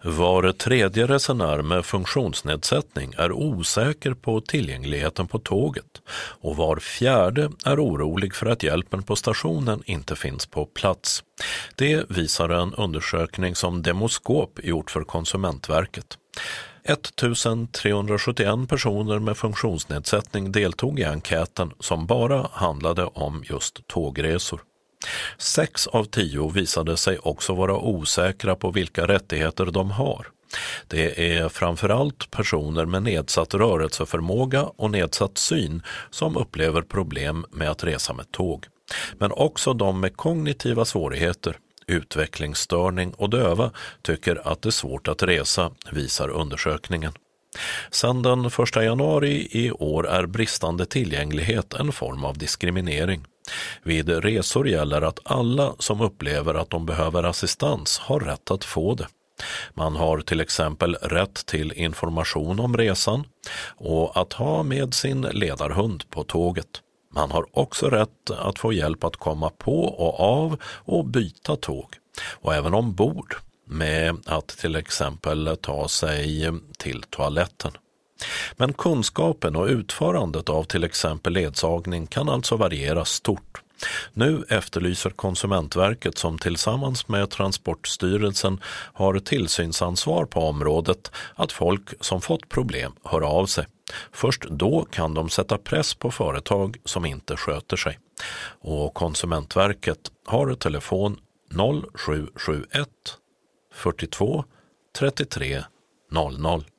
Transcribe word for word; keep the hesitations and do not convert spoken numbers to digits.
Var tredje resenär med funktionsnedsättning är osäker på tillgängligheten på tåget och var fjärde är orolig för att hjälpen på stationen inte finns på plats. Det visar en undersökning som Demoskop gjort för Konsumentverket. ettusentrehundrasjuttioen personer med funktionsnedsättning deltog i enkäten som bara handlade om just tågresor. Sex av tio visade sig också vara osäkra på vilka rättigheter de har. Det är framförallt personer med nedsatt rörelseförmåga och nedsatt syn som upplever problem med att resa med tåg. Men också de med kognitiva svårigheter, utvecklingsstörning och döva tycker att det är svårt att resa, visar undersökningen. Sedan den första januari i år är bristande tillgänglighet en form av diskriminering. Vid resor gäller att alla som upplever att de behöver assistans har rätt att få det. Man har till exempel rätt till information om resan och att ha med sin ledarhund på tåget. Man har också rätt att få hjälp att komma på och av och byta tåg och även ombord med att till exempel ta sig till toaletten. Men kunskapen och utförandet av till exempel ledsagning kan alltså variera stort. Nu efterlyser Konsumentverket, som tillsammans med Transportstyrelsen har tillsynsansvar på området, att folk som fått problem hör av sig. Först då kan de sätta press på företag som inte sköter sig. Och Konsumentverket har telefon noll sju sju ett fyrtiotvå trettiotre noll noll.